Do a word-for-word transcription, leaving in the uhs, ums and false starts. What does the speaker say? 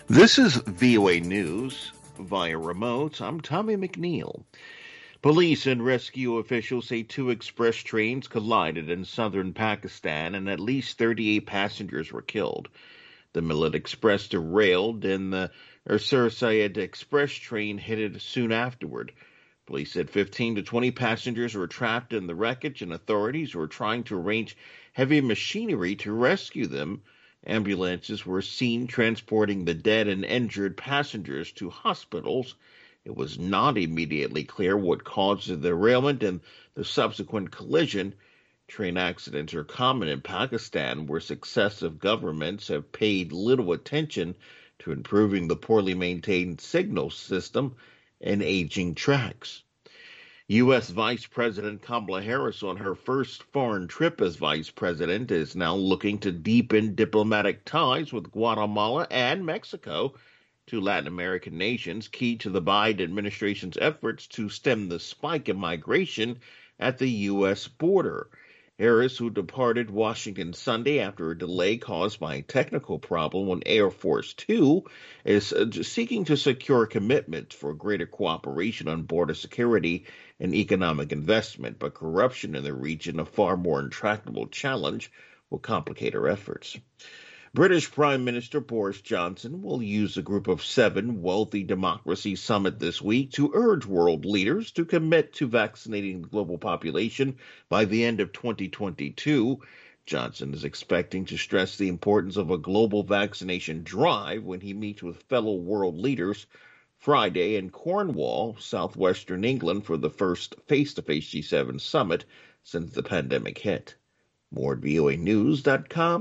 This is V O A News via remote. I'm Tommy McNeil. Police and rescue officials say two express trains collided in southern Pakistan and at least thirty-eight passengers were killed. The Millet Express derailed and the Ursur Syed Express train hit it soon afterward. Police said fifteen to twenty passengers were trapped in the wreckage and authorities were trying to arrange heavy machinery to rescue them. Ambulances were seen transporting the dead and injured passengers to hospitals. It was not immediately clear what caused the derailment and the subsequent collision. Train accidents are common in Pakistan, where successive governments have paid little attention to improving the poorly maintained signal system and aging tracks. U S. Vice President Kamala Harris, on her first foreign trip as vice president, is now looking to deepen diplomatic ties with Guatemala and Mexico, two Latin American nations key to the Biden administration's efforts to stem the spike in migration at the U S border. Harris, who departed Washington Sunday after a delay caused by a technical problem on Air Force Two, is seeking to secure commitments for greater cooperation on border security and economic investment, but corruption in the region, a far more intractable challenge, will complicate her efforts. British Prime Minister Boris Johnson will use a Group of Seven Wealthy Democracy Summit this week to urge world leaders to commit to vaccinating the global population by the end of twenty twenty-two. Johnson is expecting to stress the importance of a global vaccination drive when he meets with fellow world leaders Friday in Cornwall, southwestern England, for the first face-to-face G seven summit since the pandemic hit. More at V O A News dot com.